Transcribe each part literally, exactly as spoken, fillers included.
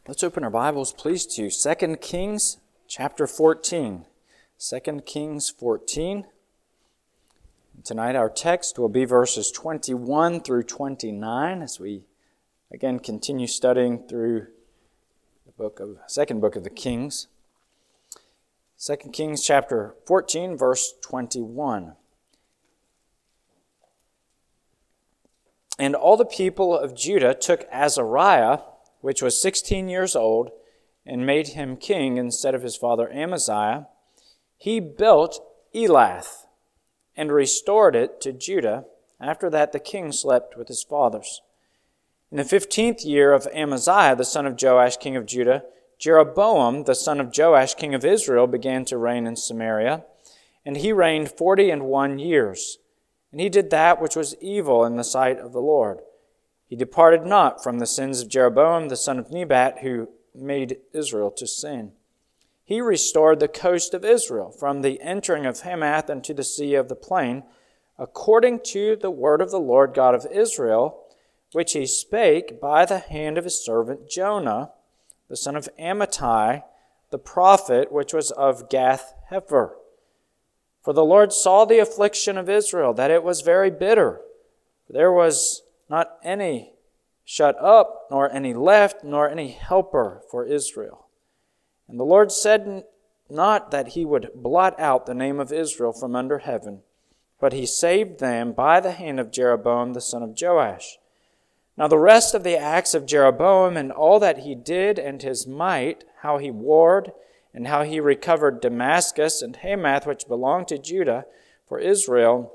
Let's open our Bibles, please, to Second Kings chapter fourteen. Second Kings fourteen. Tonight our text will be verses twenty-one through twenty-nine as we again continue studying through the book of second book of the Kings. Second Kings chapter fourteen, verse twenty-one. And all the people of Judah took Azariah, which was sixteen years old, and made him king instead of his father Amaziah. He built Elath and restored it to Judah. After that the king slept with his fathers. In the fifteenth year of Amaziah, the son of Joash, king of Judah, Jeroboam, the son of Joash, king of Israel, began to reign in Samaria. And he reigned forty and one years. And he did that which was evil in the sight of the Lord. He departed not from the sins of Jeroboam, the son of Nebat, who made Israel to sin. He restored the coast of Israel from the entering of Hamath unto the sea of the plain, according to the word of the Lord God of Israel, which he spake by the hand of his servant Jonah, the son of Amittai, the prophet, which was of Gath-hepher. For the Lord saw the affliction of Israel, that it was very bitter. There was not any shut up, nor any left, nor any helper for Israel. And the Lord said not that he would blot out the name of Israel from under heaven, but he saved them by the hand of Jeroboam the son of Joash. Now the rest of the acts of Jeroboam and all that he did and his might, how he warred, and how he recovered Damascus and Hamath, which belonged to Judah, for Israel,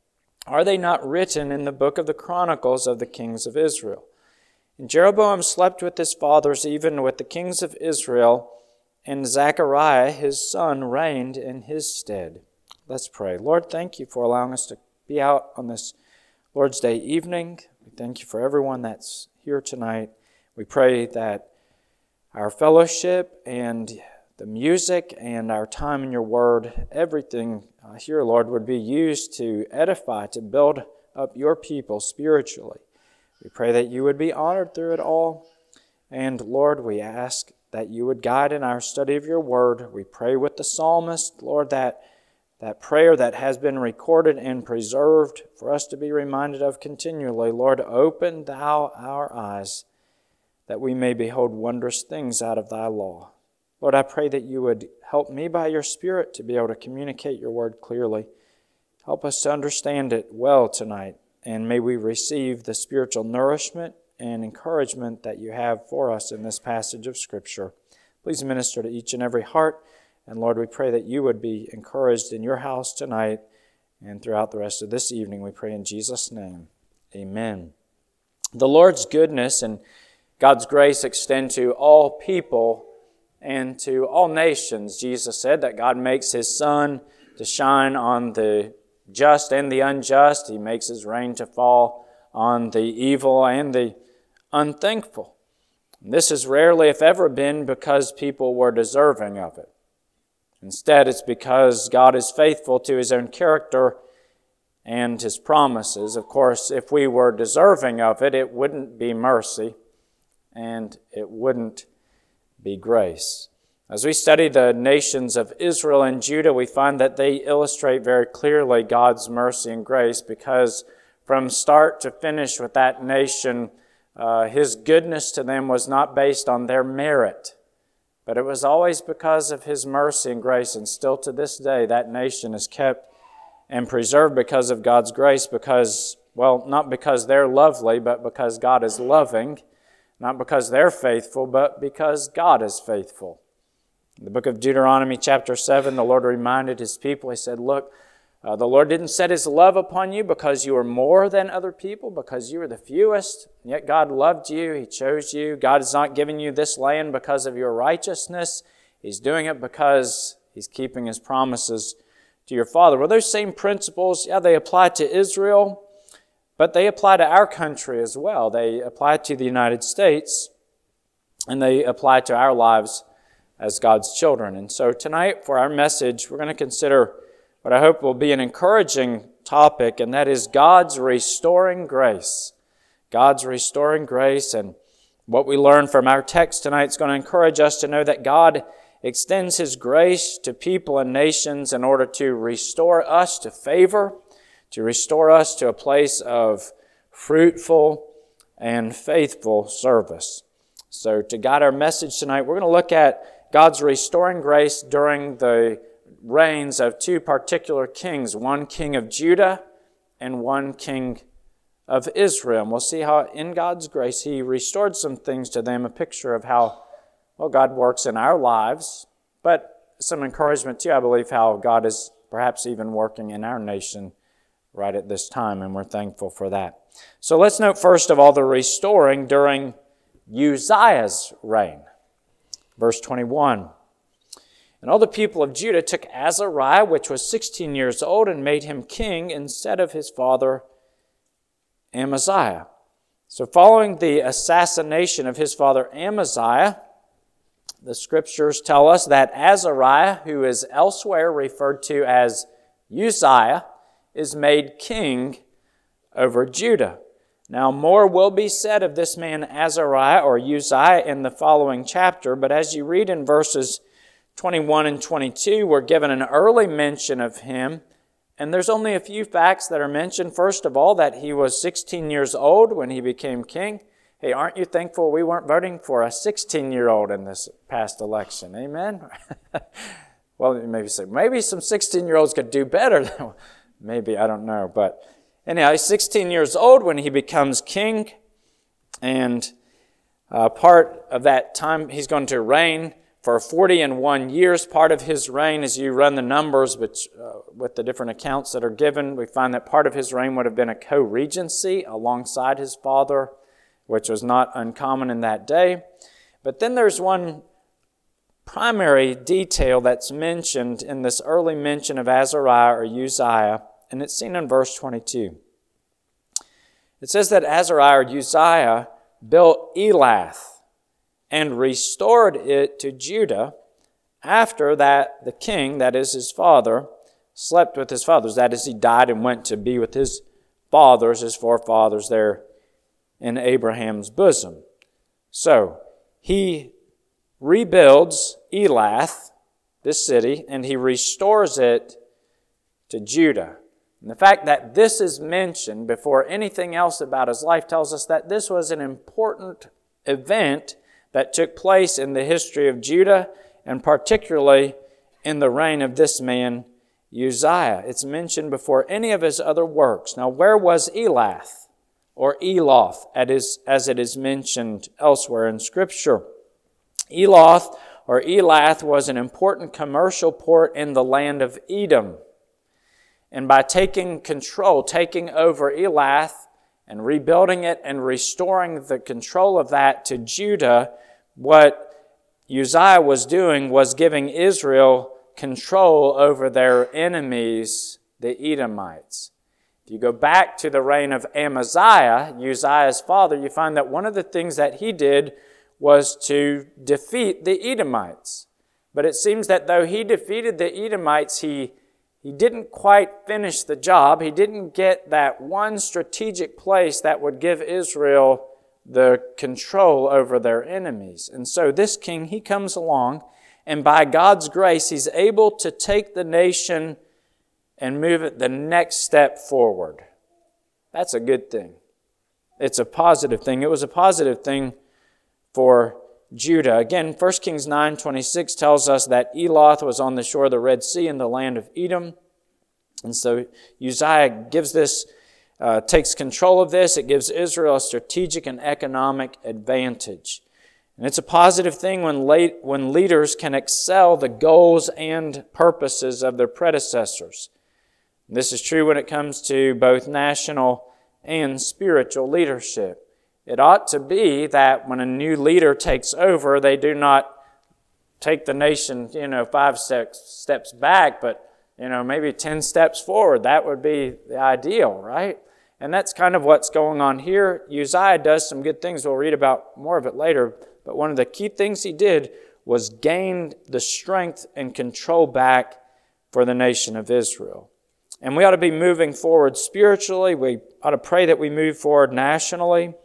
are they not written in the book of the Chronicles of the kings of Israel? And Jeroboam slept with his fathers, even with the kings of Israel, and Zechariah his son reigned in his stead. Let's pray. Lord, thank you for allowing us to be out on this Lord's Day evening. We thank you for everyone that's here tonight. We pray that our fellowship and the music and our time in your word, everything uh, here, Lord, would be used to edify, to build up your people spiritually. We pray that you would be honored through it all. And Lord, we ask that you would guide in our study of your word. We pray with the psalmist, Lord, that that prayer that has been recorded and preserved for us to be reminded of continually. Lord, open thou our eyes that we may behold wondrous things out of thy law. Lord, I pray that you would help me by your Spirit to be able to communicate your word clearly. Help us to understand it well tonight, and may we receive the spiritual nourishment and encouragement that you have for us in this passage of Scripture. Please minister to each and every heart, and Lord, we pray that you would be encouraged in your house tonight and throughout the rest of this evening. We pray in Jesus' name. Amen. The Lord's goodness and God's grace extend to all people and to all nations. Jesus said that God makes his sun to shine on the just and the unjust. He makes his rain to fall on the evil and the unthankful. And this has rarely, if ever, been because people were deserving of it. Instead, it's because God is faithful to his own character and his promises. Of course, if we were deserving of it, it wouldn't be mercy and it wouldn't be grace. As we study the nations of Israel and Judah, we find that they illustrate very clearly God's mercy and grace, because from start to finish with that nation, uh, his goodness to them was not based on their merit, but it was always because of his mercy and grace. And still to this day, that nation is kept and preserved because of God's grace, because, well, not because they're lovely, but because God is loving. Not because they're faithful, but because God is faithful. In the book of Deuteronomy chapter seven, the Lord reminded his people, he said, look, uh, the Lord didn't set his love upon you because you were more than other people, because you were the fewest, yet God loved you, he chose you. God is not giving you this land because of your righteousness. He's doing it because he's keeping his promises to your father. Well, those same principles, yeah, they apply to Israel, but they apply to our country as well. They apply to the United States, and they apply to our lives as God's children. And so tonight, for our message, we're going to consider what I hope will be an encouraging topic, and that is God's restoring grace. God's restoring grace. And What we learn from our text tonight is going to encourage us to know that God extends His grace to people and nations in order to restore us to favor, to restore us to a place of fruitful and faithful service. So to guide our message tonight, we're going to look at God's restoring grace during the reigns of two particular kings, one king of Judah and one king of Israel. And we'll see how in God's grace He restored some things to them, a picture of how, well, God works in our lives, but some encouragement too, I believe, how God is perhaps even working in our nation right at this time, and we're thankful for that. So let's note first of all the restoring during Uzziah's reign. Verse twenty-one. And all the people of Judah took Azariah, which was sixteen years old, and made him king instead of his father Amaziah. So following the assassination of his father Amaziah, the scriptures tell us that Azariah, who is elsewhere referred to as Uzziah, is made king over Judah. Now more will be said of this man Azariah or Uzziah in the following chapter, but as you read in verses twenty-one and twenty-two, we're given an early mention of him, and there's only a few facts that are mentioned. First of all, that he was sixteen years old when he became king. Hey, aren't you thankful we weren't voting for a sixteen-year-old in this past election? Amen? Well, you maybe say, maybe some sixteen-year-olds could do better. Maybe, I don't know. But anyhow, he's sixteen years old when he becomes king. And uh, part of that time, he's going to reign for forty and one years. Part of his reign, as you run the numbers which, uh, with the different accounts that are given, we find that part of his reign would have been a co-regency alongside his father, which was not uncommon in that day. But then there's one primary detail that's mentioned in this early mention of Azariah or Uzziah, and it's seen in verse twenty-two. It says that Azariah or Uzziah built Elath and restored it to Judah after that the king, that is his father, slept with his fathers. That is, he died and went to be with his fathers, his forefathers there in Abraham's bosom. So he rebuilds Elath, this city, and he restores it to Judah. And the fact that this is mentioned before anything else about his life tells us that this was an important event that took place in the history of Judah, and particularly in the reign of this man, Uzziah. It's mentioned before any of his other works. Now, where was Elath, or Eloth, as it is mentioned elsewhere in Scripture? Eloth, or Elath, was an important commercial port in the land of Edom. And by taking control, taking over Elath, and rebuilding it and restoring the control of that to Judah, what Uzziah was doing was giving Israel control over their enemies, the Edomites. If you go back to the reign of Amaziah, Uzziah's father, you find that one of the things that he did was to defeat the Edomites. But it seems that though he defeated the Edomites, he He didn't quite finish the job. He didn't get that one strategic place that would give Israel the control over their enemies. And so this king, he comes along, and by God's grace, he's able to take the nation and move it the next step forward. That's a good thing. It's a positive thing. It was a positive thing for Judah. Again, First Kings nine twenty-six tells us that Eloth was on the shore of the Red Sea in the land of Edom. And so Uzziah gives this, uh, takes control of this. It gives Israel a strategic and economic advantage. And it's a positive thing when, late, when leaders can excel the goals and purposes of their predecessors. And this is true when it comes to both national and spiritual leadership. It ought to be that when a new leader takes over, they do not take the nation, you know, five steps, steps back, but, you know, maybe ten steps forward. That would be the ideal, right? And that's kind of what's going on here. Uzziah does some good things. We'll read about more of it later. But one of the key things he did was gain the strength and control back for the nation of Israel. And we ought to be moving forward spiritually. We ought to pray that we move forward nationally.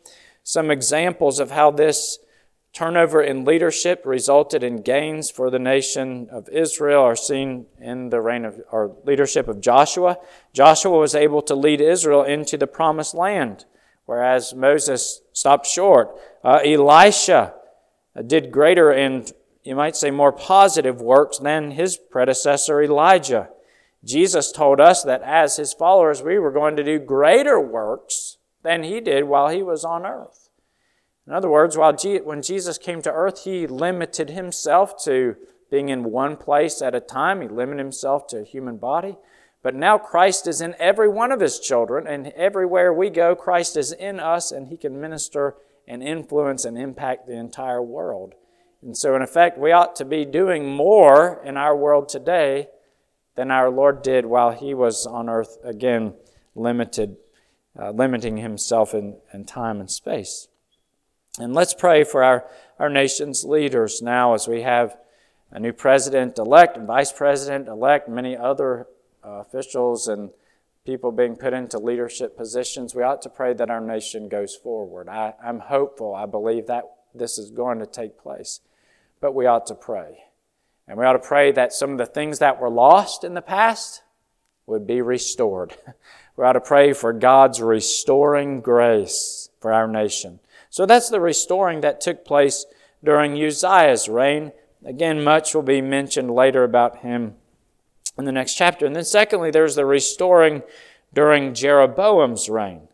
Some examples of how this turnover in leadership resulted in gains for the nation of Israel are seen in the reign of or leadership of Joshua. Joshua was able to lead Israel into the promised land, whereas Moses stopped short. Uh, Elisha did greater and, you might say, more positive works than his predecessor Elijah. Jesus told us that as his followers, we were going to do greater works than he did while he was on earth. In other words, while G- when Jesus came to earth, he limited himself to being in one place at a time. He limited himself to a human body. But now Christ is in every one of his children, and everywhere we go, Christ is in us, and he can minister and influence and impact the entire world. And so, in effect, we ought to be doing more in our world today than our Lord did while he was on earth, again, limited, uh, limiting himself in, in time and space. And let's pray for our, our nation's leaders now as we have a new president-elect and vice president-elect, many other uh, officials and people being put into leadership positions. We ought to pray that our nation goes forward. I, I'm hopeful. I believe that this is going to take place. But we ought to pray. And we ought to pray that some of the things that were lost in the past would be restored. We ought to pray for God's restoring grace for our nation. So that's the restoring that took place during Uzziah's reign. Again, much will be mentioned later about him in the next chapter. And then secondly, there's the restoring during Jeroboam's reign.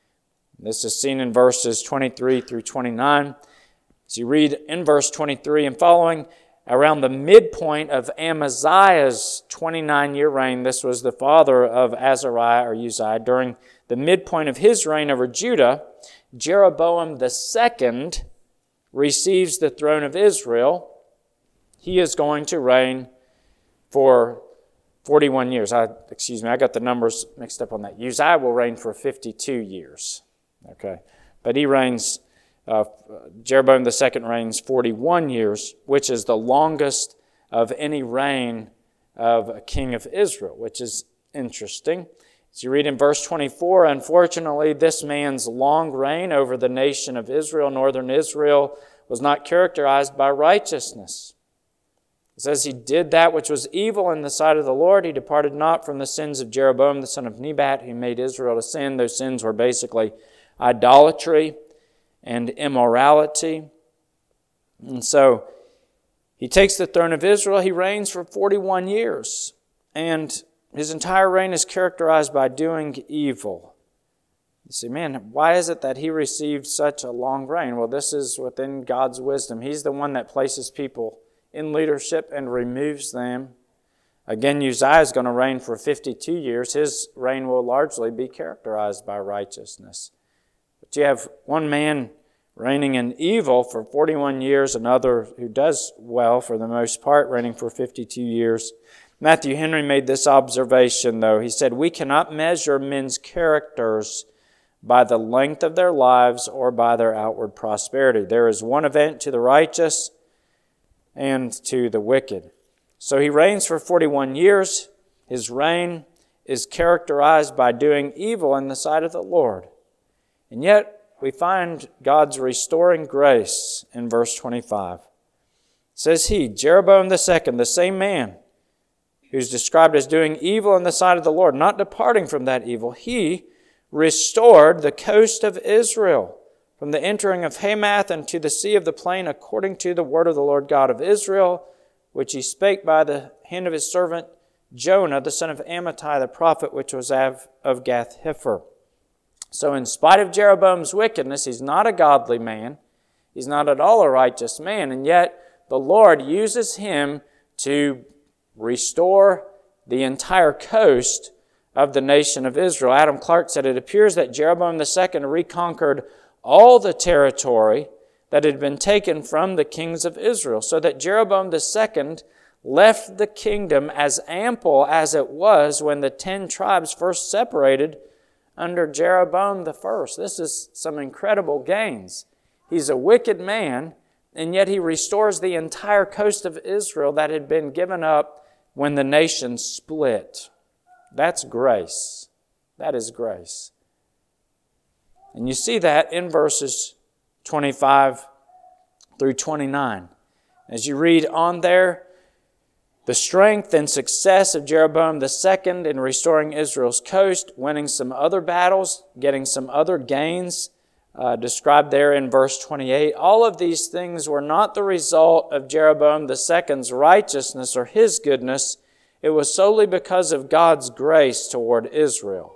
This is seen in verses twenty-three through twenty-nine. As you read in verse twenty-three and following, around the midpoint of Amaziah's twenty-nine-year reign, this was the father of Azariah or Uzziah, during the midpoint of his reign over Judah, Jeroboam the second receives the throne of Israel. He is going to reign for forty-one years. I, excuse me, I got the numbers mixed up on that. Uzziah will reign for fifty-two years. Okay, but he reigns, uh, Jeroboam the second reigns forty-one years, which is the longest of any reign of a king of Israel, which is interesting. As you read in verse twenty-four, unfortunately, this man's long reign over the nation of Israel, northern Israel, was not characterized by righteousness. It says he did that which was evil in the sight of the Lord. He departed not from the sins of Jeroboam, the son of Nebat, who made Israel to sin. Those sins were basically idolatry and immorality. And so he takes the throne of Israel. He reigns for forty-one years. And his entire reign is characterized by doing evil. You say, man, why is it that he received such a long reign? Well, this is within God's wisdom. He's the one that places people in leadership and removes them. Again, Uzziah is going to reign for fifty-two years. His reign will largely be characterized by righteousness. But you have one man reigning in evil for forty-one years, another who does well for the most part, reigning for fifty-two years. Matthew Henry made this observation, though. He said, we cannot measure men's characters by the length of their lives or by their outward prosperity. There is one event to the righteous and to the wicked. So he reigns for forty-one years. His reign is characterized by doing evil in the sight of the Lord. And yet we find God's restoring grace in verse twenty-five. It says he, Jeroboam the second, the same man who's described as doing evil in the sight of the Lord, not departing from that evil, he restored the coast of Israel from the entering of Hamath unto the sea of the plain, according to the word of the Lord God of Israel, which he spake by the hand of his servant Jonah, the son of Amittai, the prophet, which was of, of Gath-hepher. So in spite of Jeroboam's wickedness, he's not a godly man. He's not at all a righteous man. And yet the Lord uses him to restore the entire coast of the nation of Israel. Adam Clark said, it appears that Jeroboam the second reconquered all the territory that had been taken from the kings of Israel, so that Jeroboam the second left the kingdom as ample as it was when the ten tribes first separated under Jeroboam the first. This is some incredible gains. He's a wicked man, and yet he restores the entire coast of Israel that had been given up when the nation split. That's grace. That is grace. And you see that in verses twenty-five through twenty-nine. As you read on there, the strength and success of Jeroboam the second in restoring Israel's coast, winning some other battles, getting some other gains, uh, described there in verse twenty-eight. All of these things were not the result of Jeroboam the second's righteousness or his goodness. It was solely because of God's grace toward Israel.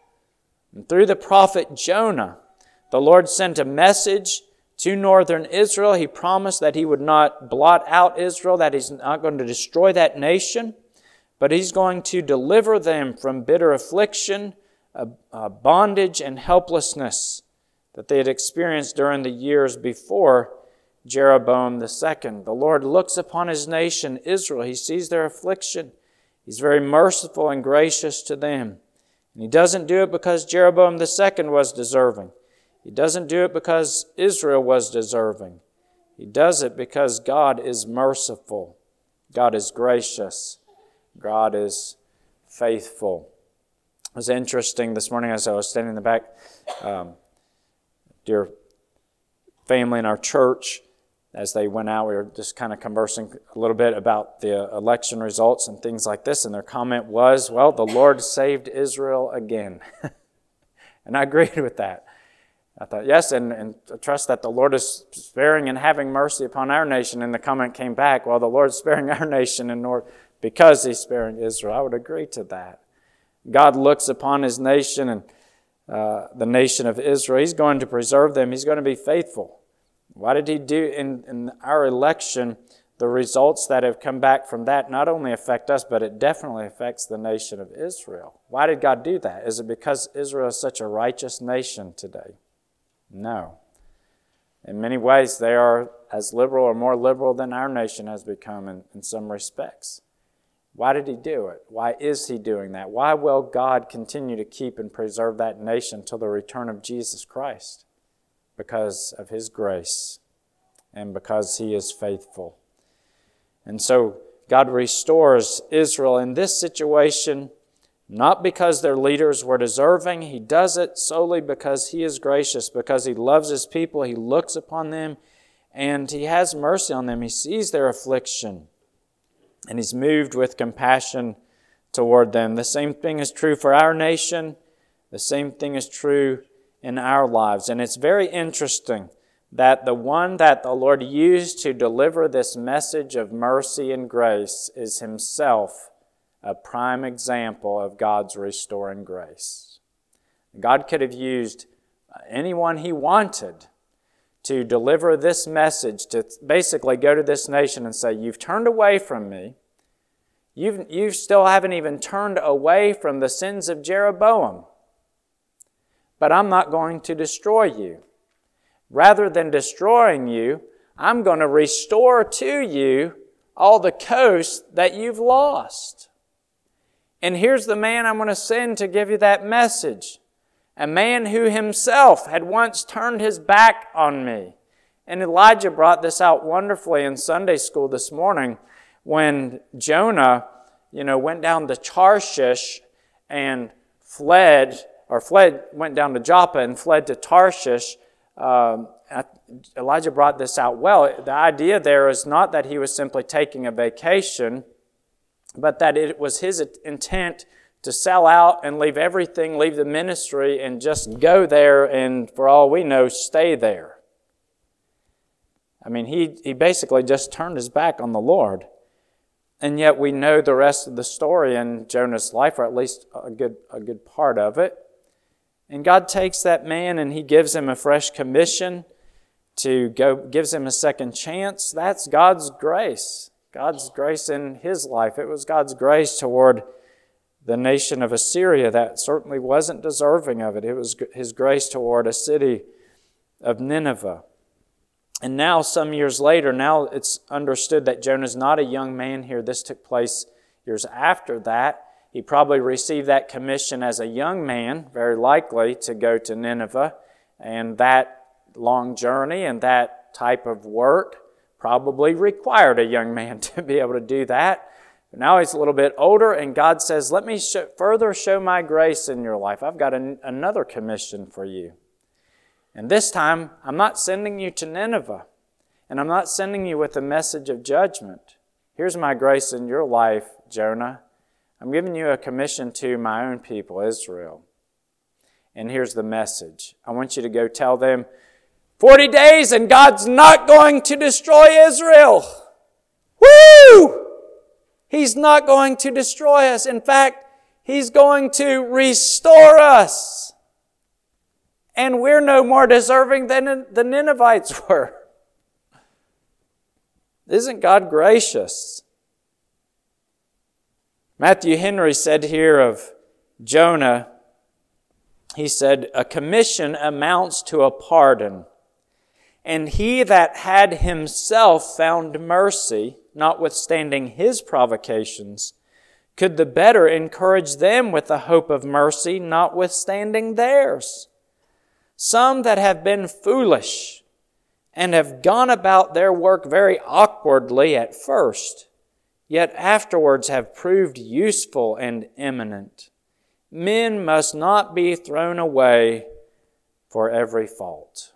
And through the prophet Jonah, the Lord sent a message to northern Israel. He promised that He would not blot out Israel, that He's not going to destroy that nation, but He's going to deliver them from bitter affliction, uh, bondage, and helplessness that they had experienced during the years before Jeroboam the second. The Lord looks upon His nation, Israel. He sees their affliction. He's very merciful and gracious to them. And He doesn't do it because Jeroboam the second was deserving. He doesn't do it because Israel was deserving. He does it because God is merciful. God is gracious. God is faithful. It was interesting this morning as I was standing in the back. Um, dear family in our church, as they went out, we were just kind of conversing a little bit about the election results and things like this. And their comment was, well, the Lord saved Israel again. And I agreed with that. I thought, yes, and, and I trust that the Lord is sparing and having mercy upon our nation. And the comment came back, well, the Lord's sparing our nation in order, because He's sparing Israel. I would agree to that. God looks upon His nation and uh, the nation of Israel. He's going to preserve them. He's going to be faithful. Why did He do in, in our election? The results that have come back from that not only affect us, but it definitely affects the nation of Israel. Why did God do that? Is it because Israel is such a righteous nation today? No. In many ways, they are as liberal or more liberal than our nation has become in, in some respects. Why did He do it? Why is He doing that? Why will God continue to keep and preserve that nation till the return of Jesus Christ? Because of His grace and because He is faithful. And so God restores Israel in this situation, not because their leaders were deserving. He does it solely because He is gracious, because He loves His people. He looks upon them and He has mercy on them. He sees their affliction and He's moved with compassion toward them. The same thing is true for our nation. The same thing is true in our lives. And it's very interesting that the one that the Lord used to deliver this message of mercy and grace is Himself a prime example of God's restoring grace. God could have used anyone He wanted to deliver this message, to basically go to this nation and say, you've turned away from me. You've, you still haven't even turned away from the sins of Jeroboam. But I'm not going to destroy you. Rather than destroying you, I'm going to restore to you all the coast that you've lost. And here's the man I'm going to send to give you that message. A man who himself had once turned his back on me. And Elijah brought this out wonderfully in Sunday school this morning when Jonah, you know, went down to Tarshish and fled or fled, went down to Joppa and fled to Tarshish. Um, Elijah brought this out well. The idea there is not that he was simply taking a vacation, but that it was his intent to sell out and leave everything, leave the ministry, and just go there and, for all we know, stay there. I mean, he, he basically just turned his back on the Lord. And yet we know the rest of the story in Jonah's life, or at least a good, a good part of it. And God takes that man and He gives him a fresh commission to go, gives him a second chance. That's God's grace. God's grace in his life. It was God's grace toward the nation of Assyria that certainly wasn't deserving of it. It was His grace toward a city of Nineveh. And now, some years later, now it's understood that Jonah's not a young man here. This took place years after that. He probably received that commission as a young man, very likely, to go to Nineveh. And that long journey and that type of work probably required a young man to be able to do that. But now he's a little bit older, and God says, let me show, further show my grace in your life. I've got an, another commission for you. And this time, I'm not sending you to Nineveh. And I'm not sending you with a message of judgment. Here's my grace in your life, Jonah. I'm giving you a commission to my own people, Israel. And here's the message. I want you to go tell them, forty days and God's not going to destroy Israel. Woo! He's not going to destroy us. In fact, He's going to restore us. And we're no more deserving than the Ninevites were. Isn't God gracious? Matthew Henry said here of Jonah, he said, a commission amounts to a pardon. And he that had himself found mercy, notwithstanding his provocations, could the better encourage them with the hope of mercy, notwithstanding theirs. Some that have been foolish and have gone about their work very awkwardly at first, yet afterwards have proved useful and eminent. Men must not be thrown away for every fault.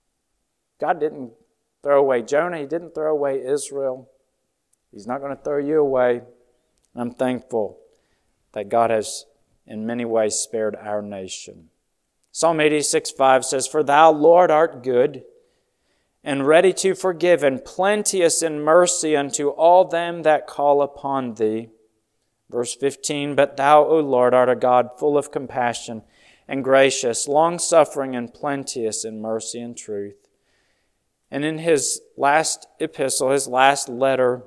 God didn't throw away Jonah. He didn't throw away Israel. He's not going to throw you away. I'm thankful that God has in many ways spared our nation. Psalm eighty-six five says, For thou, Lord, art good, and ready to forgive, and plenteous in mercy unto all them that call upon thee. Verse fifteen, But thou, O Lord, art a God full of compassion and gracious, long-suffering and plenteous in mercy and truth. And in his last epistle, his last letter,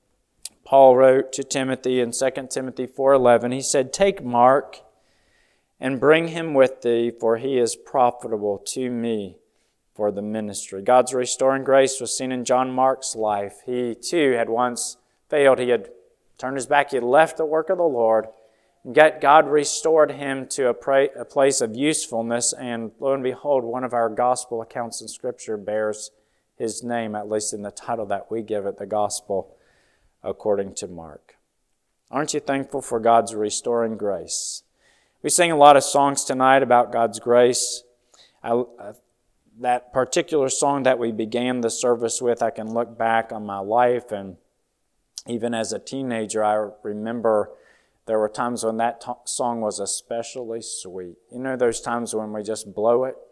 Paul wrote to Timothy in Second Timothy four eleven, he said, Take Mark and bring him with thee, for he is profitable to me for the ministry. God's restoring grace was seen in John Mark's life. He too had once failed. He had turned his back. He had left the work of the Lord. And yet God restored him to a, pra- a place of usefulness. And lo and behold, one of our gospel accounts in Scripture bears his name, at least in the title that we give it, the Gospel according to Mark. Aren't you thankful for God's restoring grace? We sing a lot of songs tonight about God's grace. I, I, that particular song that we began the service with, I can look back on my life, and even as a teenager, I remember there were times when that t- song was especially sweet. You know those times when we just blow it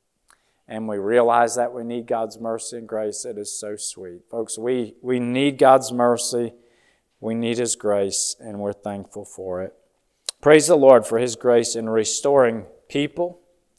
and we realize that we need God's mercy and grace? It is so sweet. Folks, we, we need God's mercy, we need His grace, and we're thankful for it. Praise the Lord for His grace in restoring people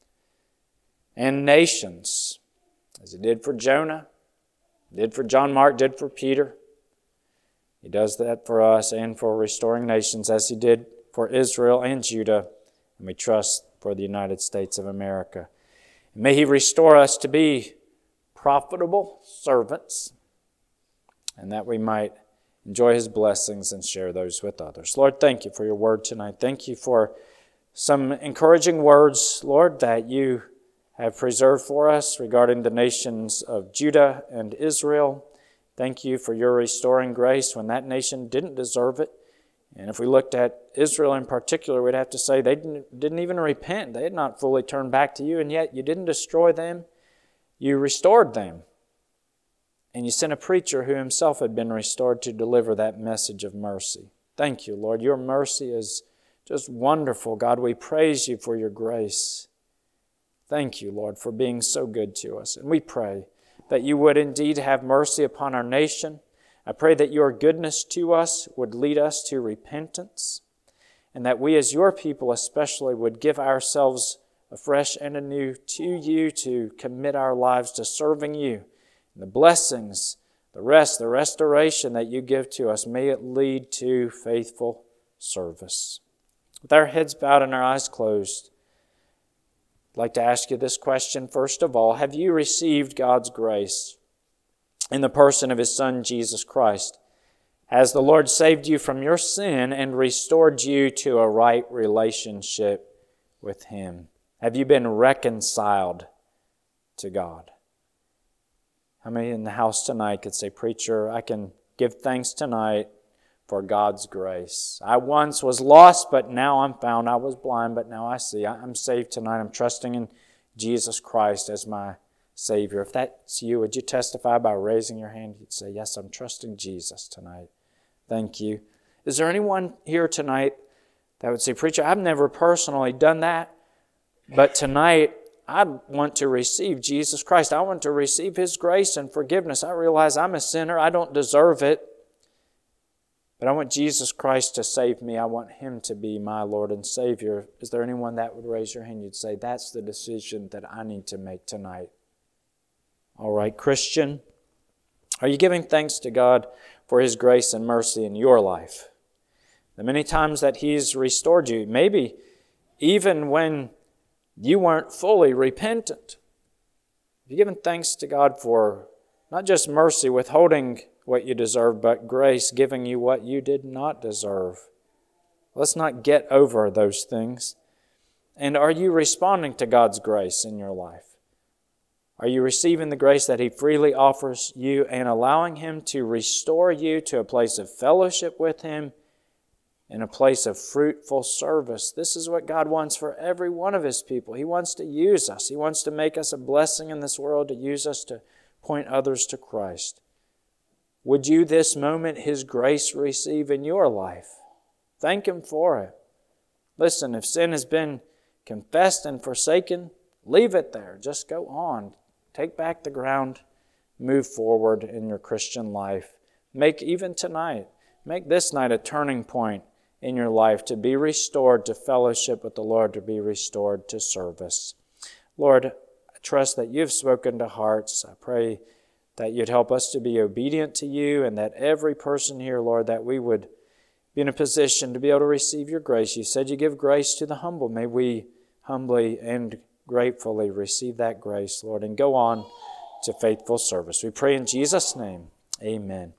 and nations, as He did for Jonah, did for John Mark, did for Peter. He does that for us and for restoring nations, as He did for Israel and Judah, and we trust for the United States of America. And may He restore us to be profitable servants, and that we might enjoy His blessings and share those with others. Lord, thank You for Your word tonight. Thank You for some encouraging words, Lord, that You have preserved for us regarding the nations of Judah and Israel. Thank You for Your restoring grace when that nation didn't deserve it. And if we looked at Israel in particular, we'd have to say they didn't, didn't even repent. They had not fully turned back to You, and yet You didn't destroy them. You restored them. And You sent a preacher who himself had been restored to deliver that message of mercy. Thank You, Lord. Your mercy is just wonderful. God, we praise You for Your grace. Thank You, Lord, for being so good to us. And we pray that You would indeed have mercy upon our nation. I pray that Your goodness to us would lead us to repentance, and that we as Your people especially would give ourselves afresh and anew to You, to commit our lives to serving You. And the blessings, the rest, the restoration that You give to us, may it lead to faithful service. With our heads bowed and our eyes closed, I'd like to ask you this question first of all. Have you received God's grace in the person of His Son, Jesus Christ? Has the Lord saved you from your sin and restored you to a right relationship with Him? Have you been reconciled to God? How many in the house tonight could say, Preacher, I can give thanks tonight for God's grace. I once was lost, but now I'm found. I was blind, but now I see. I'm saved tonight. I'm trusting in Jesus Christ as my Savior. If that's you, would you testify by raising your hand? You'd say, yes, I'm trusting Jesus tonight. Thank you. Is there anyone here tonight that would say, preacher, I've never personally done that, but tonight I want to receive Jesus Christ. I want to receive His grace and forgiveness. I realize I'm a sinner. I don't deserve it. But I want Jesus Christ to save me. I want Him to be my Lord and Savior. Is there anyone that would raise your hand? You'd say, that's the decision that I need to make tonight. All right, Christian, are you giving thanks to God for His grace and mercy in your life? The many times that He's restored you, maybe even when you weren't fully repentant. Have you given thanks to God for not just mercy, withholding what you deserve, but grace, giving you what you did not deserve? Let's not get over those things. And are you responding to God's grace in your life? Are you receiving the grace that He freely offers you and allowing Him to restore you to a place of fellowship with Him, in a place of fruitful service? This is what God wants for every one of His people. He wants to use us. He wants to make us a blessing in this world, to use us to point others to Christ. Would you this moment His grace receive in your life? Thank Him for it. Listen, if sin has been confessed and forsaken, leave it there. Just go on. Take back the ground. Move forward in your Christian life. Make even tonight, make this night a turning point in your life to be restored to fellowship with the Lord, to be restored to service. Lord, I trust that You've spoken to hearts. I pray that You'd help us to be obedient to You, and that every person here, Lord, that we would be in a position to be able to receive Your grace. You said You give grace to the humble. May we humbly and gratefully receive that grace, Lord, and go on to faithful service. We pray in Jesus' name. Amen.